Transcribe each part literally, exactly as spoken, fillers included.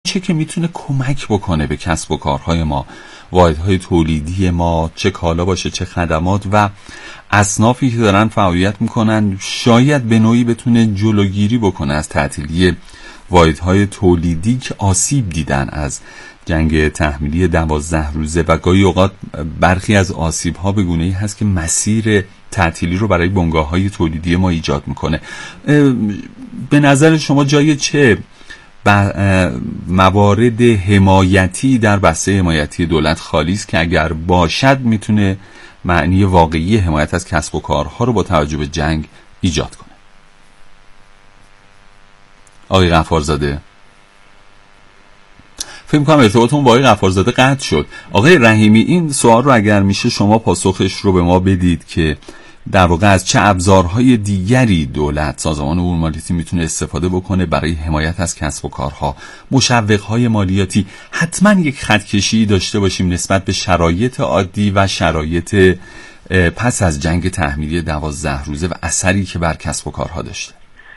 چه که میتونه کمک بکنه به کسب و کارهای ما، واحدهای تولیدی ما، چه کالا باشه چه خدمات و اصنافی که دارن فعالیت میکنن، شاید به نوعی بتونه جلوگیری بکنه از تعطیلی واحدهای تولیدی که آسیب دیدن از جنگ تحمیلی دوازده روزه و گاهی اوقات برخی از آسیب‌ها به گونه‌ای هست که مسیر تعطیلی رو برای بنگاه‌های تولیدی ما ایجاد میکنه. به نظر شما جای چه موارد حمایتی در بسته حمایتی دولت خالی است که اگر باشد میتونه معنی واقعی حمایت از کسب و کارها رو با توجه به جنگ ایجاد کنه؟ آقای غفارزاده، فکر می‌کنم ارتباطمون با آقای غفارزاده قطع شد. آقای رحیمی، این سوال رو اگر میشه شما پاسخش رو به ما بدید که در واقع از چه ابزارهای دیگری دولت، سازمان امور مالیاتی میتونه استفاده بکنه برای حمایت از کسب و کارها، مشوق‌های مالیاتی. حتما یک خطکشی داشته باشیم نسبت به شرایط عادی و شرایط پس از جنگ تحمیلی دوازده روزه و اثری که بر کسب و کارها داشته.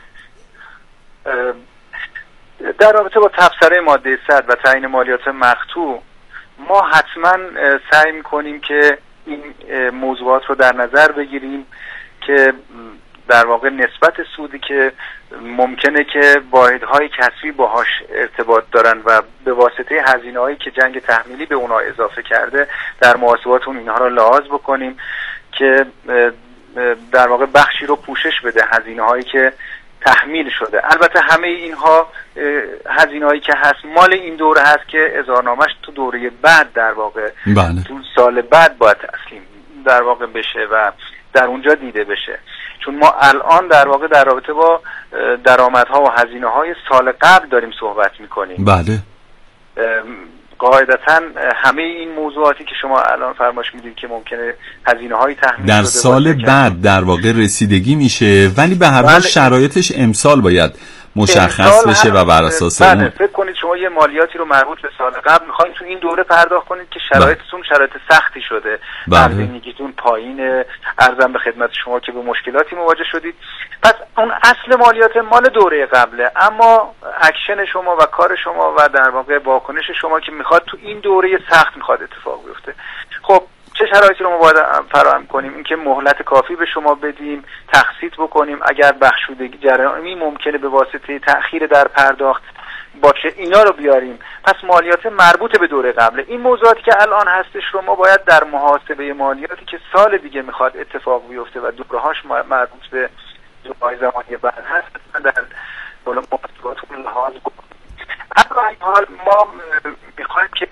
در رابطه با تبصره ماده صد و تعیین مالیات مقطوع، ما حتما سعی میکنیم که این موضوعات رو در نظر بگیریم که در واقع نسبت سودی که ممکنه که واحدهای کسبی باهاش ارتباط دارن و به واسطه هزینه‌هایی که جنگ تحمیلی به اونها اضافه کرده در محاسبات اون اینها رو لحاظ بکنیم که در واقع بخشی رو پوشش بده هزینه‌هایی که تحمیل شده. البته همه اینها هزینه‌هایی که هست مال این دوره هست که اظهارنامه‌اش تو دوره بعد در واقع بله. تو سال بعد باید تسلیم در واقع بشه و در اونجا دیده بشه، چون ما الان در واقع در رابطه با درآمدها و هزینه‌های سال قبل داریم صحبت می‌کنیم. بله. قاعدتاً همه این موضوعاتی که شما الان فرمایش میدید که ممکنه هزینه‌های تحمیل در سال بعد در واقع رسیدگی میشه، ولی به هر حال شرایطش امسال باید مشخص بشه و بر اساس اون فکر کنید شما یه مالیاتی رو مربوط به سال قبل میخواین تو این دوره پرداخت کنید که شرایطتون شرایط سختی شده، زندگیتون پایینه، ارزم به خدمت شما که به مشکلاتی مواجه شدید، پس اون اصل مالیات مال دوره قبله، اما اکشن شما و کار شما و در واقع واکنش شما که میخواد تو این دوره سخت میخواد اتفاق بیفته. خب چه شرایطی رو ما باید فراهم کنیم؟ اینکه مهلت کافی به شما بدیم، تخصیص بکنیم اگر بخشودگی جرامی ممکنه به واسطه تأخیر در پرداخت باشه، اینا رو بیاریم. پس مالیات مربوط به دوره قبله. این موضوعاتی که الان هستش رو ما باید در محاسبه مالیاتی که سال دیگه میخواد اتفاق بیفته و دوره‌هاش مربوط به دوره‌های زمانی بعد هست در بالا محاسباتون لحاظ کنیم. اما این حال ما میخوایم که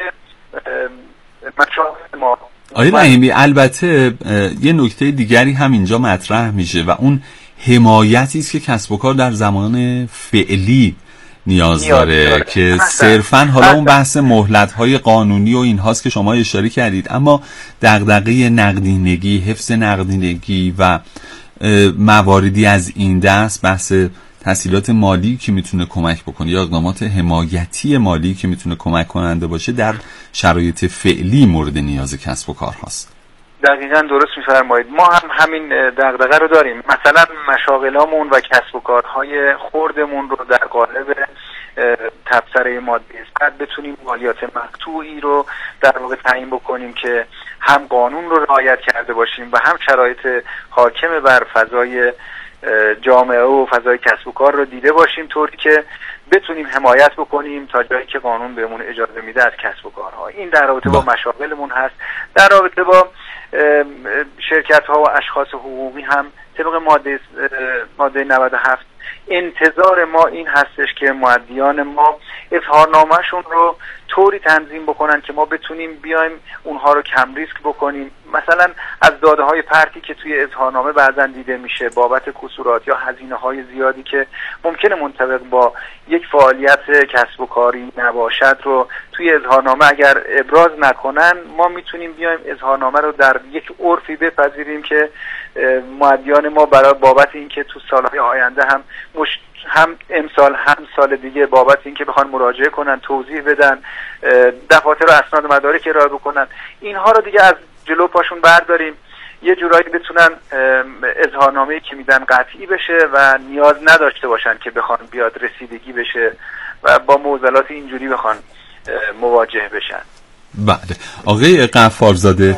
مشاغل ما آقای رحیمی، البته یه نکته دیگری هم اینجا مطرح میشه و اون حمایتی است که کسب و کار در زمان فعلی نیاز, نیاز داره, داره که صرفاً حالا اون بحث مهلت‌های قانونی و اینهاست که شما اشاره کردید، اما دغدغه نقدینگی، حفظ نقدینگی و مواردی از این دست، بحث تسهیلات مالی که میتونه کمک بکنه یا اقدامات حمایتی مالی که میتونه کمک کننده باشه در شرایط فعلی مورد نیاز کسب و کار هاست. دقیقاً درست میفرمایید. ما هم همین دغدغه رو داریم. مثلا مشاغلامون و کسب و کارهای خوردمون رو در قالب تبصره ماده صد بتونیم مالیات مقطوعی رو در واقع تعیین بکنیم که هم قانون رو رعایت کرده باشیم و هم شرایط حاکم بر فضای جامعه و فضای کسب و کار رو دیده باشیم، طوری که بتونیم حمایت بکنیم تا جایی که قانون بهمون اجازه میده از کسب و کارها. این در رابطه با مشاغلمون هست. در رابطه با شرکت ها و اشخاص حقوقی هم طبق ماده ماده نود و هفت انتظار ما این هستش که مؤدیان ما اظهارنامه‌شون رو طوری تنظیم بکنن که ما بتونیم بیایم اونها رو کم ریسک بکنیم. مثلا از داده های پرتی که توی اظهارنامه بعضا دیده میشه بابت کسورات یا هزینه های زیادی که ممکنه منطبق با یک فعالیت کسب و کاری نباشد رو توی اظهارنامه اگر ابراز نکنن، ما میتونیم بیایم اظهارنامه رو در یک عرفی بپذیریم که مؤدیان ما برای بابت اینکه تو سالهای آینده هم مش... هم امسال هم سال دیگه بابت اینکه بخوان مراجعه کنن، توضیح بدن، دفاتر و اسناد مدارک ارائه بکنن، اینها رو دیگه از جلو پاشون برداریم، یه جورایی بتونن اظهارنامه‌ای که میدن قطعی بشه و نیاز نداشته باشن که بخوان بیاد رسیدگی بشه و با معضلات اینجوری بخوان مواجه بشن. بله آقای غفارزاده.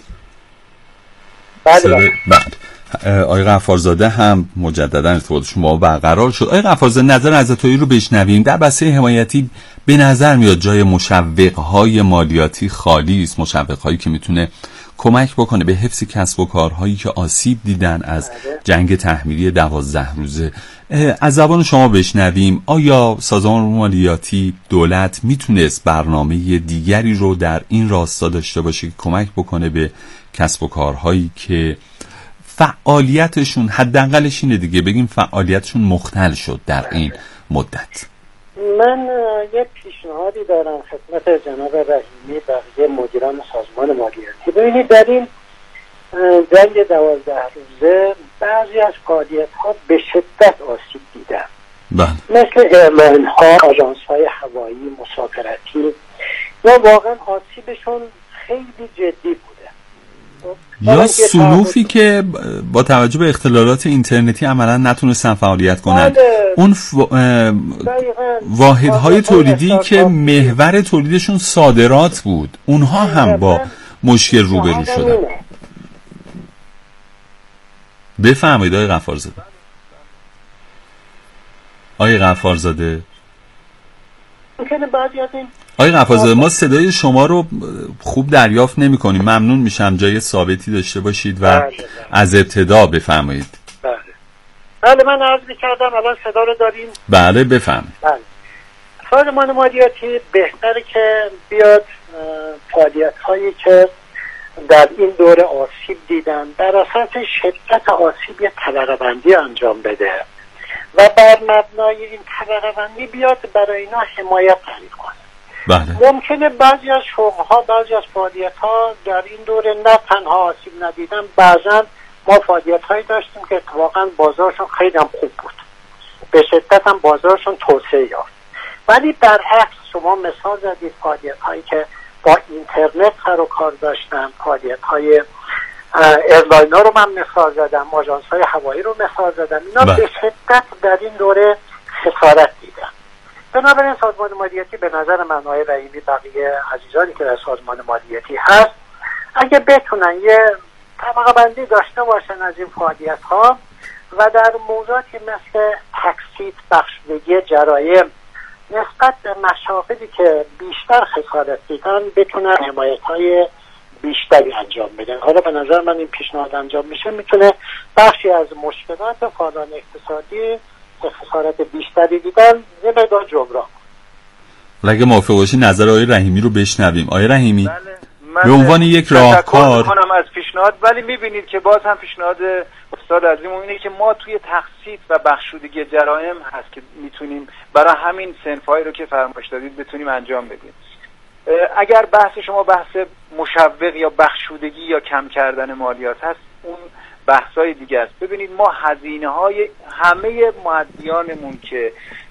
بله بله آقای غفارزاده هم مجددا ارتباطشون با ما برقرار شد. آقای غفارزاده نظر عزتایی رو بشنویم. در بسته حمایتی به نظر میاد جای مشوق‌های مالیاتی خالی است، مشوق‌هایی که میتونه کمک بکنه به حفظ کسب و کارهایی که آسیب دیدن از جنگ تحمیلی دوازده روزه. از زبان شما بشنویم آیا سازمان مالیاتی دولت میتونست برنامه دیگری رو در این راستا داشته باشه که کمک بکنه به کسب و کارهایی که فعالیتشون حداقلش اینه دیگه بگیم فعالیتشون مختل شد در این مدت؟ من یه پیشنهادی دارم خدمت جناب رحیمی بقیه مدیران سازمان مالیاتی. ببینید در این جنگ دوازده روزه بعضی از فعالیت ها به شدت آسیب دیدن، مثل ایرلاین ها، آژانس های هوایی، مسافرتی، یا واقعا آسیبشون خیلی جدی بوده. یا صنوفی که با توجه به اختلالات اینترنتی عملا نتونستن فعالیت کنند. اون ف... واحدهای تولیدی که محور تولیدشون صادرات بود اونها هم با مشکل روبرو شدن. بفرمایید آقای غفارزاده. آقای غفارزاده ممکنه بعضی از این آقای غفارزاده ما صدای شما رو خوب دریافت نمی کنیم. ممنون میشم جای ثابتی داشته باشید و بله. از ابتدا بفرمایید. بله بله من عرض می‌کردم الان صدا رو داریم. بله بفرمایید. بله سازمان مالیاتی بهتره که بیاد فعالیت هایی که در این دوره آسیب دیدن در اساس شدت آسیب یه طبقه بندی انجام بده و بر مبنای این طبقه بندی بیاد برای اینا حمایت تعریف کنه. بله. ممکنه بعضی از شغل‌ها، بعضی از فعالیت‌ها در این دوره نه تنها آسیب ندیدن، بعضا ما فعالیت‌هایی داشتیم که اتفاقاً بازارشون خیلی هم خوب بود، به شدت هم بازارشون توسعه یافت. ولی برعکس شما مثال زدید فعالیت‌هایی که با اینترنت سر و کار داشتن، فعالیت‌های ایرلاین‌ها رو من مثال زدم، آژانس‌های هوایی رو مثال زدم، اینا به شدت در این دوره خسارت دیدن. بنابراین سازمان مالیاتی به نظر من آقای رحیمی بقیه عزیزانی که در سازمان مالیاتی هست اگه بتونن یه طبقه بندی داشته باشن از این فعالیت ها و در موضوعاتی مثل تکسیت، بخشودگی جرایم نسبت به مشاغلی که بیشتر خسارت دیدن بتونن حمایت های بیشتری انجام بدن. حالا به نظر من این پیشنهاد انجام میشه میتونه بخشی از مشکلات فعالان اقتصادی خسارت بیشتری دیدن یه مقدار جبران. اگه موافق باشی نظر آقای رحیمی رو بشنویم. آقای رحیمی بله. به عنوان یک راهکار کنم از پیشنهاد، ولی میبینید که باز هم پیشنهاد استاد عزیزمون اینه که ما توی تخصیص و بخشودگی جرایم هست که میتونیم برای همین صنفایی رو که فرمایش دادید بتونیم انجام بدیم. اگر بحث شما بحث مشوق یا بخشودگی یا کم کردن مالیات هست اون بحثای دیگه است. ببینید ما هزینه های همه مؤدیانمون که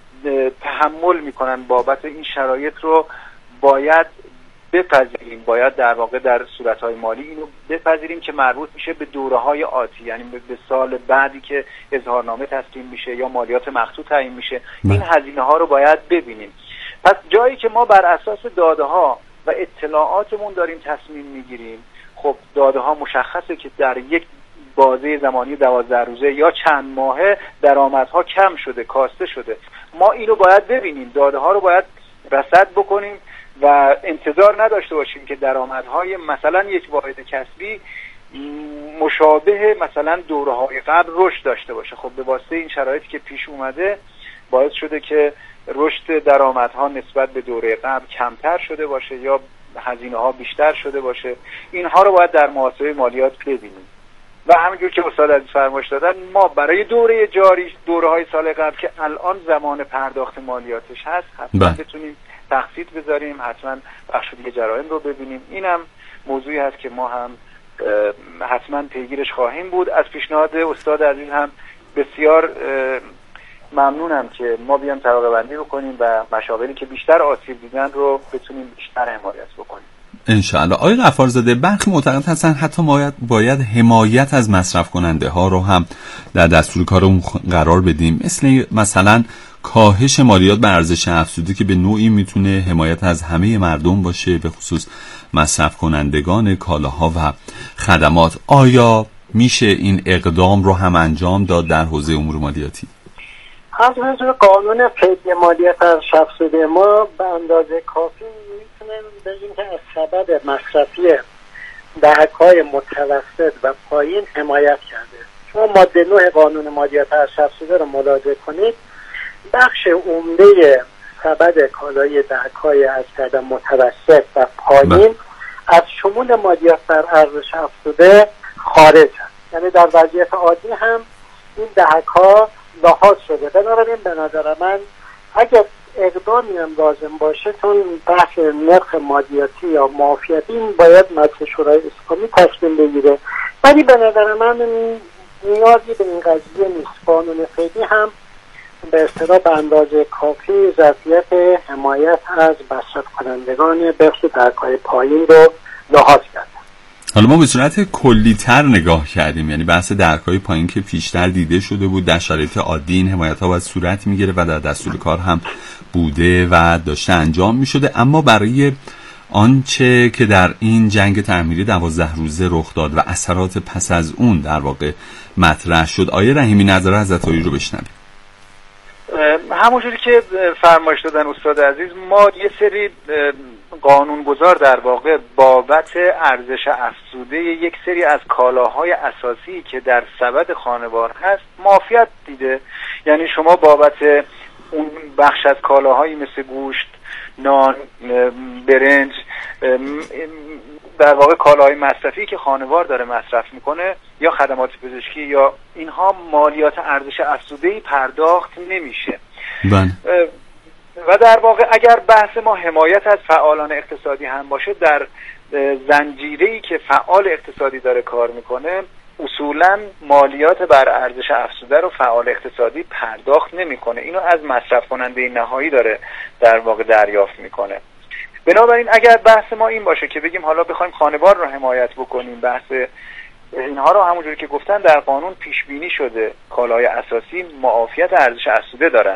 تحمل میکنن بابت این شرایط رو باید بپذیریم، باید در واقع در صورتهای مالی اینو بپذیریم که مربوط میشه به دوره‌های آتی، یعنی به سال بعدی که اظهارنامه تسلیم میشه یا مالیات مقطوع تعیین میشه. این هزینه ها رو باید ببینیم. پس جایی که ما بر اساس داده ها و اطلاعاتمون داریم تصمیم میگیریم، خب داده ها مشخصه که در یک بازه زمانی دوازده روزه یا چند ماهه درآمدها کم شده، کاسته شده. ما اینو باید ببینیم، داده ها رو باید رصد بکنیم و انتظار نداشته باشیم که درآمدهای مثلا یک واحد کسبی مشابه مثلا دوره‌های قبل رشد داشته باشه. خب به واسطه این شرایطی که پیش اومده باعث شده که رشد درآمدها نسبت به دوره قبل کمتر شده باشه یا هزینه‌ها بیشتر شده باشه. اینها رو باید در محاسبه مالیات ببینیم. و همینجور که استاد عزیز فرمایش دادن ما برای دوره جاری، دوره‌های سال قبل که الان زمان پرداخت مالیاتش هست حتما بتونیم تخصیص بذاریم، حتما بخشودگی جرایم رو ببینیم. اینم موضوعی هست که ما هم حتما پیگیرش خواهیم بود. از پیشنهاد استاد عزیز هم بسیار ممنونم که ما بیام طبقه بندی بکنیم و مشاغلی که بیشتر آسیب دیدن رو بتونیم بیشتر حمایت بکنیم انشاءالله. آقای غفارزاده برخی معتقد هستن حتی باید, باید حمایت از مصرف کننده ها رو هم در دستور کارمون قرار بدیم، مثل مثلا کاهش مالیات بر ارزش افزوده که به نوعی میتونه حمایت از همه مردم باشه، به خصوص مصرف کنندگان کالاها و خدمات. آیا میشه این اقدام رو هم انجام داد در حوزه امور مالیاتی؟ از نظر قانون فدیه مالیات ارزش افزوده ما به اندازه کافی میتونیم بگیم که از سبد مصرفی دهک‌های متوسط و پایین حمایت کرده. شما ماده نه قانون مالیات ارزش افزوده رو ملاحظه کنید، بخش عمده سبد کالای دهک‌های از قدر متوسط و پایین از شمول مالیات بر ارزش افزوده خارج هست. یعنی در وضعیت عادی هم این دهک‌ها لحاظ شده. بنابراین به نظر من اگر اقدامی هم لازم باشه، چون بحث نرخ مالیاتی یا معافیتی این باید مجلس شورای اسلامی تصمیم بگیره، ولی به نظر من نیازی به این قضیه نیست. قانون فدی هم به اصطلاح به اندازه کافی ظرفیت حمایت از مصرف کنندگان بخش دهک‌های پایین رو لحاظ کرده. حالا ما به صورت کلی تر نگاه کردیم، یعنی بحث درک‌های پایین که پیشتر دیده شده بود، در شرایط عادی این حمایت‌ها باید صورت می‌گیره و در دستور کار هم بوده و داشته انجام می‌شده، اما برای آنچه که در این جنگ تعمیری دوازده روزه رخ داد و اثرات پس از اون در واقع مطرح شد، آیه رحیمی نظر حضرت عالی رو بشنویم. همونجوری که فرمایش دادن استاد عزیز، ما یه سری قانونگذار در واقع بابت ارزش افزوده یک سری از کالاهای اساسی که در سبد خانوار هست معافیت دیده. یعنی شما بابت اون بخش از کالاهایی مثل گوشت، نان، برنج، در واقع کالاهای مصرفی که خانوار داره مصرف میکنه یا خدمات پزشکی یا اینها مالیات ارزش افزوده‌ای پرداخت نمیشه. بله. و در واقع اگر بحث ما حمایت از فعالان اقتصادی هم باشه، در زنجیره‌ای که فعال اقتصادی داره کار میکنه اصولاً مالیات بر ارزش افزوده رو فعال اقتصادی پرداخت نمیکنه، اینو از مصرف کننده نهایی داره در واقع دریافت میکنه. بنابراین اگر بحث ما این باشه که بگیم حالا بخوایم خانوار رو حمایت بکنیم، بحث اینها رو همونجوری که گفتن در قانون پیش بینی شده، کالای اساسی معافیت ارزش افزوده دارن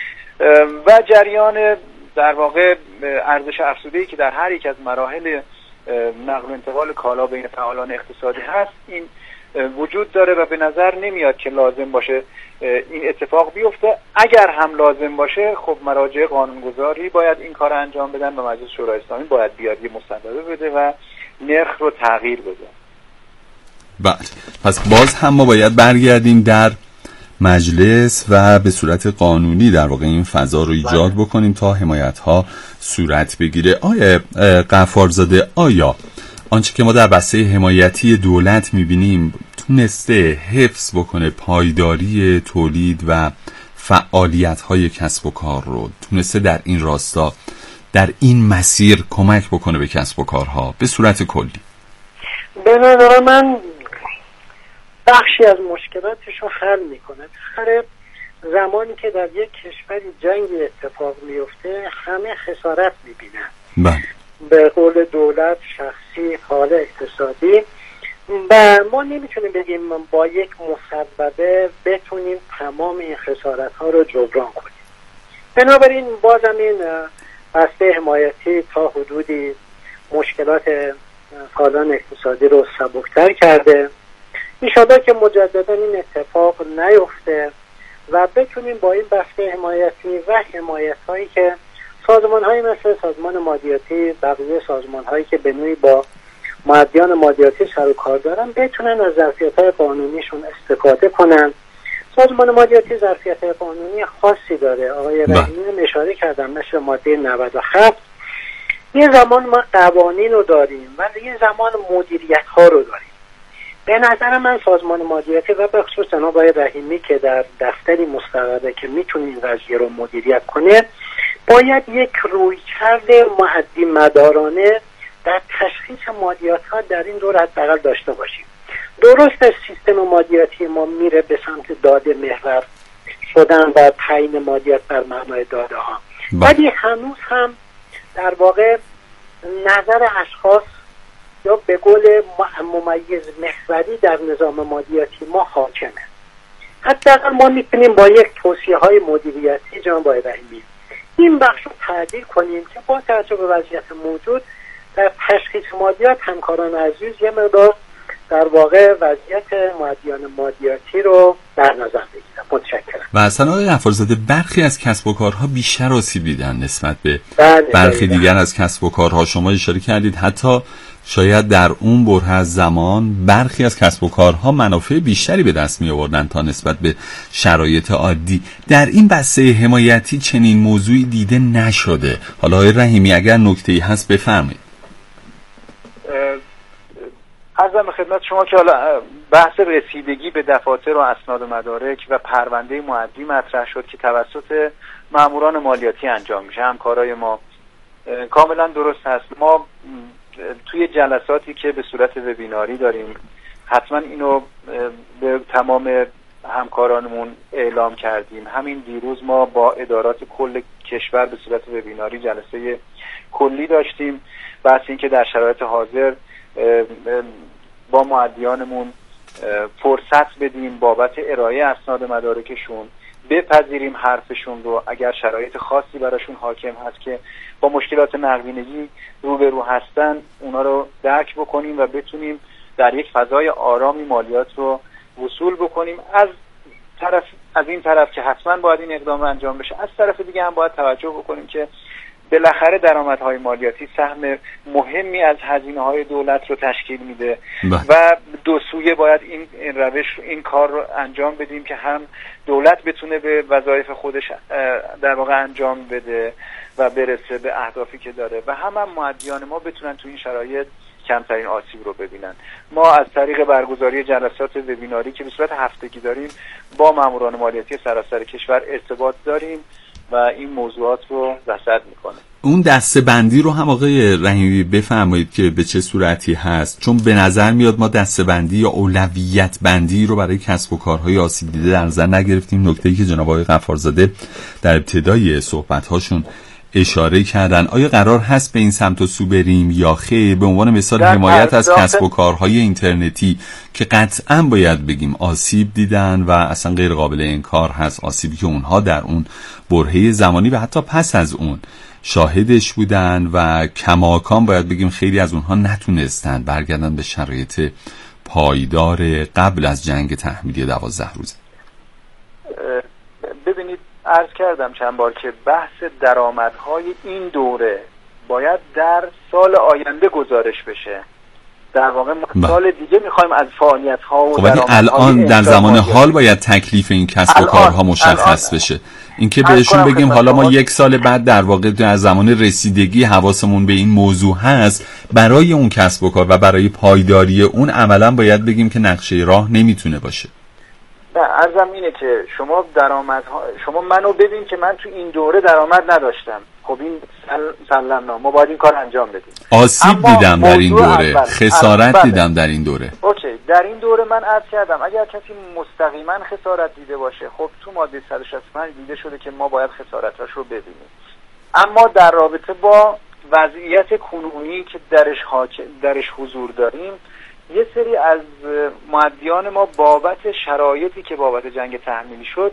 و جریان در واقع ارزش افزوده‌ای که در هر یک از مراحل نقل و انتقال کالا بین فعالان اقتصادی هست این وجود داره و به نظر نمیاد که لازم باشه این اتفاق بیفته. اگر هم لازم باشه خب مراجع قانونگذاری باید این کار انجام بدن و مجلس شورای اسلامی باید بیاد یه مصوبه بده و نرخ رو تغییر بده. بله، پس باز هم ما باید برگردیم در مجلس و به صورت قانونی در واقع این فضا رو ایجاد بکنیم تا حمایت ها صورت بگیره. آیا غفارزاده، آیا آنچه که ما در بسته حمایتی دولت میبینیم تونسته حفظ بکنه پایداری تولید و فعالیت های کسب و کار رو، تونسته در این راستا در این مسیر کمک بکنه به کسب و کارها به صورت کلی؟ به نظر من بخشی از مشکلاتش رو حل میکنه. خیلی زمانی که در یک کشوری جنگی اتفاق میفته همه خسارت میبینن، بله، به قول دولت، شخصی، حال اقتصادی، و ما نمیتونیم بگیم با یک مسببه بتونیم تمام این خسارت ها رو جبران کنیم. بنابراین بازم این بسته حمایتی تا حدودی مشکلات فعالان اقتصادی رو سبکتر کرده. انشاءالله که مجددا این اتفاق نیفته و بتونیم با این بسته حمایتی و حمایت هایی که سازمان هایی مثل سازمان مالیاتی، بقیه سازمان هایی که به نوعی با مؤدیان مالیاتی سر و کار دارن بتونن از ظرفیت های قانونیشون استفاده کنن. سازمان مالیاتی ظرفیت های قانونی خاصی داره. آقای رحیمی اشاره کردن مثل ماده نود و هفت. یه زمان ما قوانین رو داریم و یه زمان مدیریت ها رو داریم. به نظر من سازمان مالیاتی و به خصوص جناب آقای رحیمی که در دفتری مستقره که میتونه این قضیه رو مدیریت کنه، باید یک رویکرد معدی مدارانه در تشخیص مالیات ها در این دور حداقل داشته باشیم. درست سیستم مالیاتی ما میره به سمت داده محور شدن و تعیین مالیات بر مبنای داده ها، ولی هنوز هم در واقع نظر اشخاص یا به قول ممیز محوری در نظام مالیاتی ما حاکمه. حداقل ما میتونیم با یک توصیه های مدیریتی جناب رحیمی این بخش رو تعدیل کنیم که با توجه به وضعیت موجود در تشخیص مادیات همکاران عزیز یه مقدار در واقع وضعیت مادیان مادیاتی رو در نظر بگیرم. متشکرم. و اصلا آقای غفارزاده برخی از کسب و کارها بیشتر آسیب دیدن نسبت به بله برخی بله. دیگر از کسب و کارها. شما اشاره کردید حتی شاید در اون بره از زمان برخی از کسب و کارها منافع بیشتری به دست می آوردن تا نسبت به شرایط عادی. در این بسته حمایتی چنین موضوعی دیده نشده. حالا آقای رحیمی اگر نکته‌ای هست بفرمایید. عرضم خدمت شما که حالا بحث رسیدگی به دفاتر و اسناد و مدارک و پرونده مؤدی مطرح شد که توسط ماموران مالیاتی انجام میشه. همکارای ما کاملا درست هست. ما توی جلساتی که به صورت وبیناری داریم حتما اینو به تمام همکارانمون اعلام کردیم. همین دیروز ما با ادارات کل کشور به صورت وبیناری جلسه کلی داشتیم. بحث این که در شرایط حاضر با مؤدیانمون فرصت بدیم بابت ارائه اسناد مدارکشون، بپذیریم حرفشون رو اگر شرایط خاصی براشون حاکم هست که با مشکلات نقدینگی روبرو هستن اونا رو درک بکنیم و بتونیم در یک فضای آرامی مالیات رو وصول بکنیم. از طرف از این طرف که حتما باید این اقدام انجام بشه، از طرف دیگه هم باید توجه بکنیم که بالاخره درآمدهای مالیاتی سهم مهمی از هزینه‌های دولت رو تشکیل میده و دو سویه باید این روش این کار رو انجام بدیم که هم دولت بتونه به وظایف خودش در واقع انجام بده و برسه به اهدافی که داره و هم هم مؤدیان ما بتونن تو این شرایط کمترین آسیب رو ببینن. ما از طریق برگزاری جلسات وبیناری که به صورت هفتگی داریم با ماموران مالیاتی سراسر کشور ارتباط داریم و این موضوعات رو رصد میکنه. اون دسته بندی رو هم آقای رحیمی بفرمایید که به چه صورتی هست، چون به نظر میاد ما دسته بندی یا اولویت بندی رو برای کسب و کارهای آسیب دیده در نظر نگرفتیم. نکته‌ای که جناب آقای غفارزاده در ابتدای صحبت‌هاشون اشاره کردن، آیا قرار هست به این سمت و سو بریم یا خیر؟ به عنوان مثال حمایت از کسب و کارهای اینترنتی که قطعا باید بگیم آسیب دیدن و اصلا غیر قابل انکار هست، آسیبی که اونها در اون برهه زمانی و حتی پس از اون شاهدش بودن و کماکان باید بگیم خیلی از اونها نتونستن برگردن به شرایط پایدار قبل از جنگ تحمیلی دوازده روزه. ببینید عرض کردم چند بار که بحث درآمدهای این دوره باید در سال آینده گزارش بشه. در واقع ما سال دیگه میخوایم از فعالیت‌ها و خب الان در زمان حال باید تکلیف این کسب و کارها مشخص بشه. اینکه بهشون بگیم حالا ما یک سال بعد در واقع در زمان رسیدگی حواسمون به این موضوع هست، برای اون کسب و کار و برای پایداری اون عملا باید بگیم که نقشه راه نمیتونه باشه. نه عرضم اینه که شما درآمدها شما منو ببین که من تو این دوره درآمد نداشتم. خب این سلام ما باید این کار انجام بدیم. آسیب دیدم در این دوره، خسارت دیدم در این دوره. اوکی، در این دوره من عرض کردم اگر کسی مستقیما خسارت دیده باشه، خب تو ماده صد و شصت و پنج دیده شده که ما باید خسارتاش رو ببینیم. اما در رابطه با وضعیت کنونی که درش حاکم درش حضور داریم، یه سری از مؤدیان ما بابت شرایطی که بابت جنگ تحمیلی شد،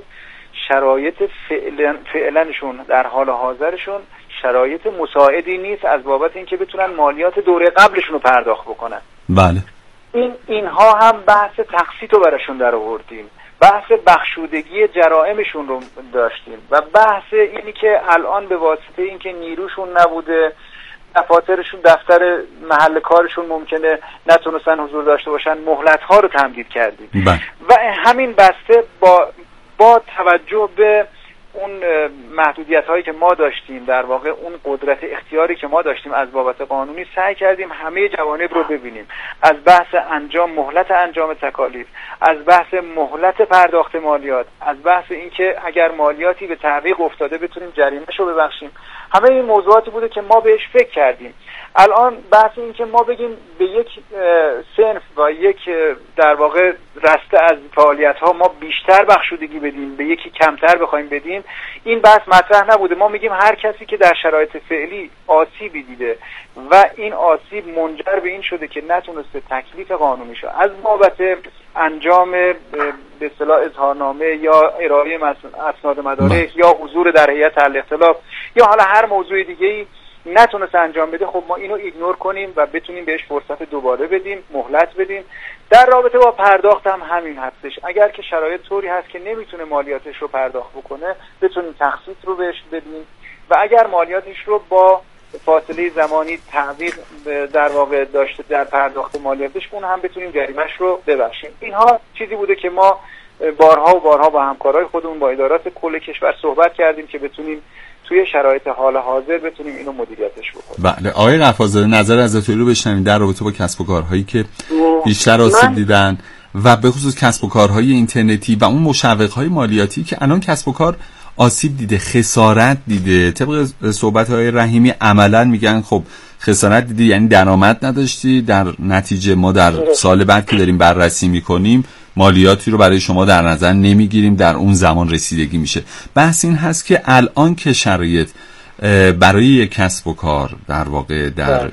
شرایط فعلا فعلنشون در حال حاضرشون شرایط مساعدی نیست از بابت اینکه بتونن مالیات دوره قبلشون رو پرداخت بکنن. بله. این اینها هم بحث تقسیط رو براشون در آوردیم، بحث بخشودگی جرائمشون رو داشتیم و بحث اینی که الان به واسطه اینکه نیروشون نبوده، دفاترشون دفتر محل کارشون ممکنه نتونستن حضور داشته باشن، مهلت‌ها رو تمدید کردیم. بله. و همین بسته با با توجه به اون محدودیت هایی که ما داشتیم، در واقع اون قدرت اختیاری که ما داشتیم از بابت قانونی، سعی کردیم همه جوانب رو ببینیم، از بحث انجام مهلت انجام تکالیف، از بحث مهلت پرداخت مالیات، از بحث اینکه اگر مالیاتی به تعویق افتاده بتونیم جریمه‌ش رو ببخشیم. همه این موضوعاتی بوده که ما بهش فکر کردیم. الان بحث این که ما بگیم به یک صنف و یک در واقع رسته از فعالیت ها ما بیشتر بخشودگی بدیم، به یکی کمتر بخوایم بدیم، این بحث مطرح نبوده. ما میگیم هر کسی که در شرایط فعلی آسیبی دیده و این آسیب منجر به این شده که نتونسته تکلیف قانونیشو از بابت انجام به اصطلاح اظهارنامه یا ارائه اسناد مدارک یا حضور در هیئت حل اختلاف یا حالا هر موضوع دیگه‌ای نتونست انجام بده، خب ما اینو ایگنور کنیم و بتونیم بهش فرصت دوباره بدیم، مهلت بدیم. در رابطه با پرداخت هم همین هستش. اگر که شرایط طوری هست که نمیتونه مالیاتش رو پرداخت بکنه، بتونیم تخصیص رو بهش بدیم و اگر مالیاتش رو با فاصله زمانی تعویق در واقع داشته در پرداخت مالیاتش، اون هم بتونیم جریمه‌اش رو ببخشیم. اینها چیزی بوده که ما بارها و بارها با همکارای خودمون با ادارات کل کشور صحبت کردیم که بتونیم توی شرایط حال حاضر بتونیم اینو مدیریتش بکنیم. بله آقای غفارزاده، نظر از رو بشنویم در رابطه با کسب و کارهایی که بیشتر آسیب دیدن و به خصوص کسب و کارهای اینترنتی و اون مشوق‌های مالیاتی که الان کسب و کار آسیب دیده، خسارت دیده. طبق صحبت‌های رحیمی عملاً میگن خب خسارت دیدی یعنی درآمد نداشتی، در نتیجه ما در سال بعد که داریم بررسی میکنیم مالیاتی رو برای شما در نظر نمیگیریم، در اون زمان رسیدگی میشه. بحث این هست که الان که شرایط برای یک کسب و کار در واقع در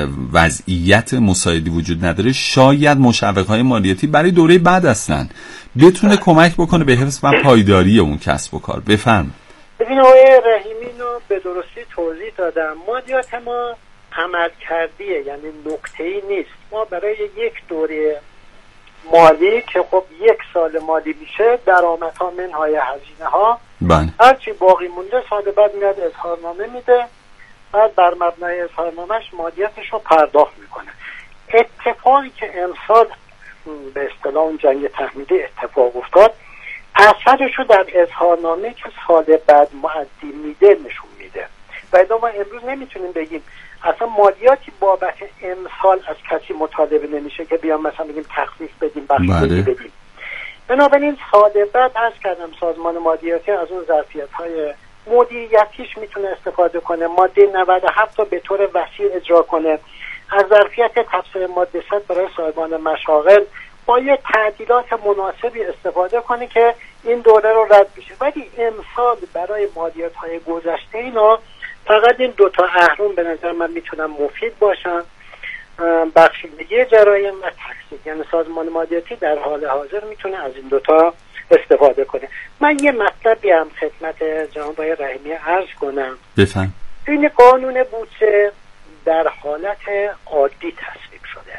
وضعیت مساعدی وجود نداره، شاید مشوق‌های مالیاتی برای دوره بعد اصلا بتونه کمک بکنه به حفظ و پایداری اون کسب و کار. بفرم. ببین آقای رحیمی رو به درستی توضیح دادم. مالیات ما عمل کردیه، یعنی نکته‌ای نیست. ما برای یک دوره مالی که خب یک سال مالی میشه، درآمدها منهای هزینه ها، هرچی باقی مونده سال بعد میاد اظهارنامه میده، بعد بر مبنای اظهارنامهش مالیاتش رو پرداخت میکنه. اتفاقی که امسال به اصطلاح اون جنگ تحمیلی اتفاق افتاد، اثرش رو در اظهارنامه که سال بعد مؤدی میده نشون میده. و اذا ما امروز نمیتونیم بگیم اصلا مالیاتی بابت امسال از کسی مطالبه نمیشه که بیام مثلا بگیم تخفیف بدیم، بخشیدگی بدیم. بنابراین سال بعد عرض کردم سازمان مالیاتی از اون ظرفیت‌های مدیریتیش میتونه استفاده کنه، ماده نود و هفت رو به طور وسیع اجرا کنه، از ظرفیت تفسیر ماده صد برای صاحبان مشاغل با یه تعدیلات مناسبی استفاده کنه که این دوره رو رد بشه. ولی امسال برای مالیات‌های گذشته اینا فقط این دوتا اهرم به نظر من میتونن مفید باشن، بخشیدگی جرایم و تکسیب. یعنی سازمان مالیاتی در حال حاضر میتونه از این دوتا استفاده کنه. من یه مطلبی هم خدمت جناب آقای رحیمی عرض کنم. بفهم. این قانون بودجه در حالت عادی تصویب شده.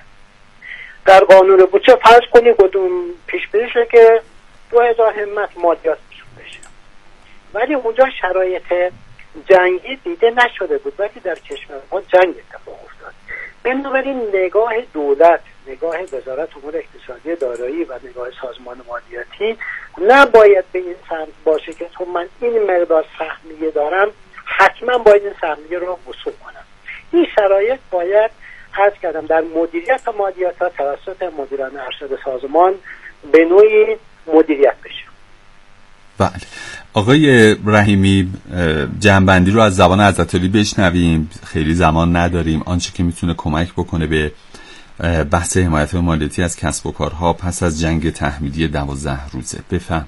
در قانون بودجه فرض کنید کدوم پیش بشه که دو هزار همت مالیات بشه، ولی اونجا شرایط جنگی دیده نشده بود، ولی در کشور ما جنگ اتفاق افتاد. بنابراین نگاه دولت، نگاه وزارت امور اقتصادی دارایی و نگاه سازمان مالیاتی نباید به این سمت باشه که تو من این مقدار سهمیه دارم حتما باید این سهمیه رو وصول کنم. این شرایط باید عرض کردم در مدیریت مالیات ها توسط مدیران ارشد سازمان به نوعی مدیریت بشه. بله آقای رحیمی، جمع‌بندی رو از زبان عزت‌علی بشنویم، خیلی زمان نداریم. آنچه که میتونه کمک بکنه به بحث حمایت مالیاتی از کسب و کارها پس از جنگ تحمیلی دوازده روزه. بفهم.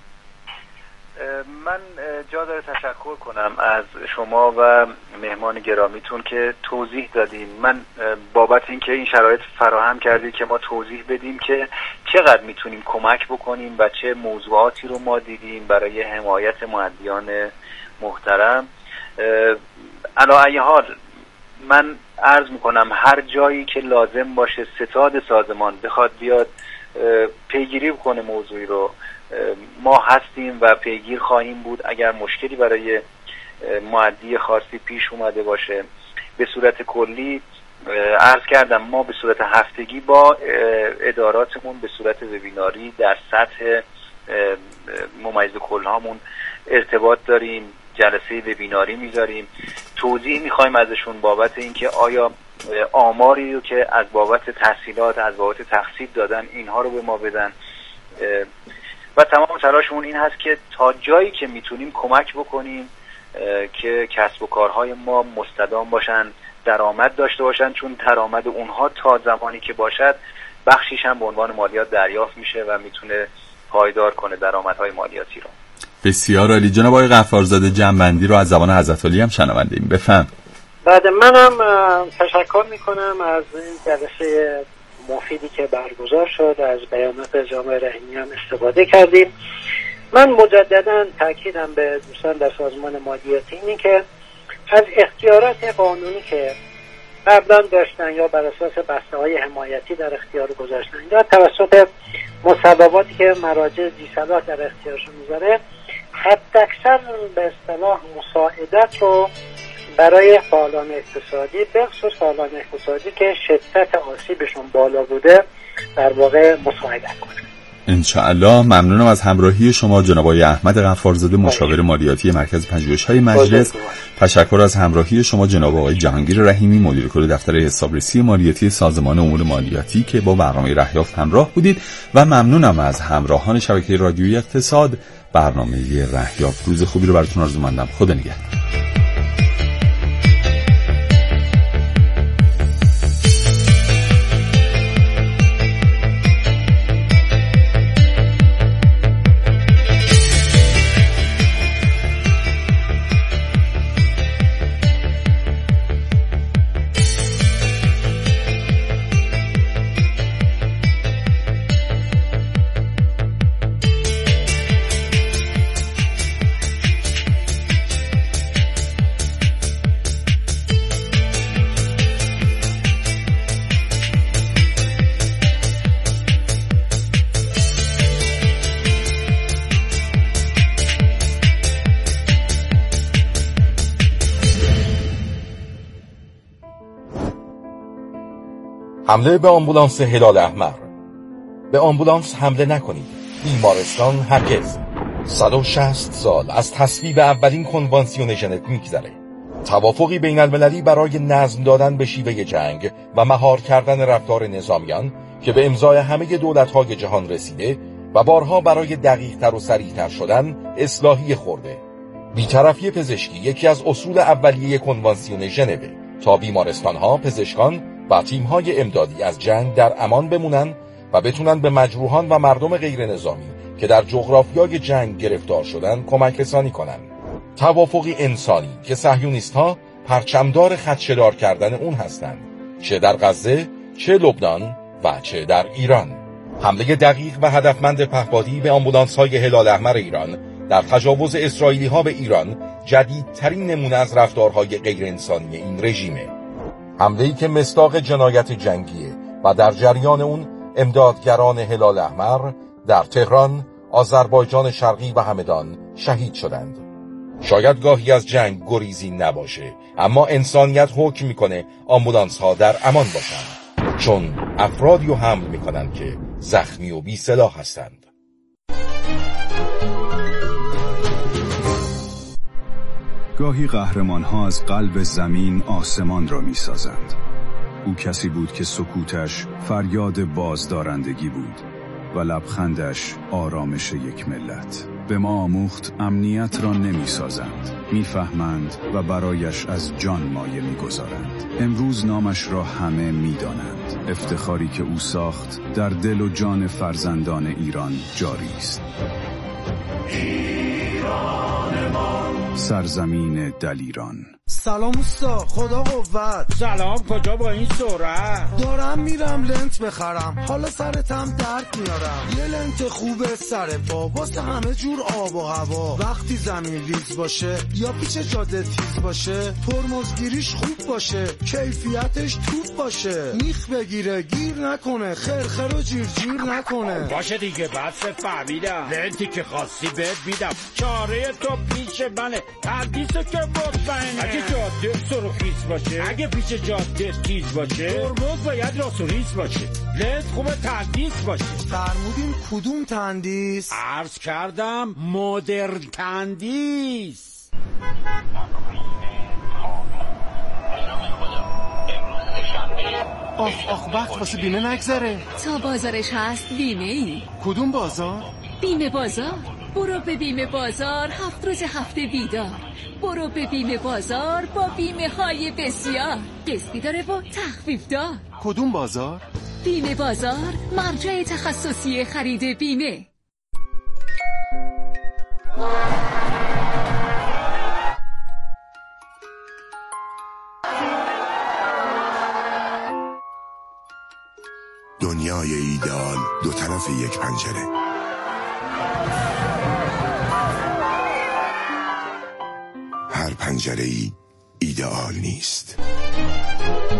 من جا داره تشکر کنم از شما و مهمان گرامیتون که توضیح دادین. من بابت اینکه این شرایط فراهم کردید که ما توضیح بدیم که چقدر میتونیم کمک بکنیم و چه موضوعاتی رو ما دیدیم برای حمایت مؤدیان محترم. علی ای حال من عرض میکنم هر جایی که لازم باشه ستاد سازمان بخواد بیاد پیگیری بکنه موضوعی رو، ما هستیم و پیگیر خواهیم بود. اگر مشکلی برای مؤدی خاصی پیش اومده باشه، به صورت کلی عرض کردم ما به صورت هفتگی با اداراتمون به صورت وبیناری در سطح ممیز کلهامون ارتباط داریم، جلسه وبیناری میذاریم، توضیح میخوایم ازشون بابت اینکه آیا آماری رو که از بابت تحصیلات از بابت تخصیص دادن اینها رو به ما بدن و تمام تلاشمون این هست که تا جایی که میتونیم کمک بکنیم که کسب و کارهای ما مستدام باشن، درآمد داشته باشن، چون درآمد اونها تا زمانی که باشد بخشیش هم به عنوان مالیات دریافت میشه و میتونه پایدار کنه درآمدهای مالیاتی رو. بسیار عالی. جناب آقای غفارزاده، جمع‌بندی رو از زبان حضرت علی هم شنونده ایم. بفهم. بعد منم تشکر میکنم از این جلسه مفیدی که برگزار شد، از بیانات جامعه رحیمی هم استفاده کردیم. من مجددا تاکیدم به دوستان در سازمان مالیاتی اینه که از اختیارات قانونی که قبلا داشتن یا بر اساس بسته‌های حمایتی در اختیار گذاشتن یا توسط مصوباتی که مراجع ذی‌صلاح در اختیارشون میذاره، حداکثر به اصطلاح مساعدت رو برای فعالان اقتصادی، به خصوص فعالان اقتصادی که شدت آسیبشون بالا بوده، در واقع مساعدت کنه. انشاءالله. ممنونم از همراهی شما جناب آقای احمد غفارزاده، مشاور مالیاتی مرکز پژوهش‌های مجلس. تشکر از همراهی شما جناب آقای جهانگیر رحیمی، مدیر کل دفتر حسابرسی مالیاتی سازمان امور مالیاتی که با برنامه رهیافت همراه بودید و ممنونم از همراهان شبکه رادیویی اقتصاد. برنامه رهیافت روز خوبی رو براتون آرزومندم. خدا نگهدار. حمله به آمبولانس هلال احمر. به آمبولانس حمله نکنید. بیمارستان هرگز. صد و شصت سال از تصویب اولین کنوانسیون ژنو میگذره. توافقی بین المللی برای نظم دادن به شیوه جنگ و مهار کردن رفتار نظامیان که به امضای همه دولت‌های جهان رسیده و بارها برای دقیق‌تر و سریع‌تر شدن اصلاحی خورده. بی‌طرفی پزشکی یکی از اصول اولیه کنوانسیون ژنو تا بیمارستان‌ها، پزشکان و تیم‌های امدادی از جنگ در امان بمونن و بتونن به مجروحان و مردم غیر نظامی که در جغرافیای جنگ گرفتار شدن کمک رسانی کنن. توافقی انسانی که صهیونیست‌ها پرچمدار خدشه‌دار کردن اون هستند، چه در غزه، چه لبنان و چه در ایران. حمله دقیق و هدفمند پهپادی به آمبولانس‌های هلال احمر ایران در تجاوز اسرائیلی‌ها به ایران جدیدترین نمونه از رفتارهای غیر انسانی این رژیمه. حمله‌ای که مصداق جنایت جنگیه و در جریان اون امدادگران هلال احمر در تهران، آذربایجان شرقی و همدان شهید شدند. شاید گاهی از جنگ گریزی نباشه، اما انسانیت حکم میکنه آمبولانس ها در امان باشند، چون افرادی رو حمل میکنن که زخمی و بی سلاح هستند. گاهی قهرمان‌ها از قلب زمین آسمان را می‌سازند. او کسی بود که سکوتش فریاد بازدارندگی بود و لبخندش آرامش یک ملت. به ما آموخت امنیت را نمی‌سازند، می‌فهمند و برایش از جان مایه می‌گذارند. امروز نامش را همه می‌دانند. افتخاری که او ساخت در دل و جان فرزندان ایران جاری است. ایران ما، سرزمین دلیران. سلام اوستا، خدا قوت. سلام، کجا با این سرعت؟ دارم میرم لنت بخرم، حالا سرتم درد میارم. یه لنت خوبه سر پا واسه همه جور آب و هوا. وقتی زمین لیز باشه یا پیچ جاده تیز باشه، ترمزگیریش خوب باشه، کیفیتش توپ باشه، میخ بگیره گیر نکنه، خرخر و جیر جیر نکنه. باشه دیگه، بس فهمیدم. لنتی که خواستی بهت میدم، چاره تو پیش منه، تردیسو که مطمئنه. اگه جاده سرخیز باشه، اگه پیچ جاده تیز باشه، ترمز باید راست و ریز باشه، لنت خوبه تندیس باشه. فرمودین کدوم تندیس؟ عرض کردم مدرن تندیس. آخ آخ وقت واسه بیمه نگذره. تا بازارش هست بیمه ای. کدوم بازار؟ بیمه بازار. برو به بیمه بازار، هفت روز هفته بیدار. برو به بیمه بازار با بیمه های بسیار، قسطی داره و تخفیف دار. کدوم بازار؟ بیمه بازار، مرجع تخصصی خرید بیمه. دنیای ایدئال دو طرف یک پنجره. هر پنجره‌ای ایدئال نیست.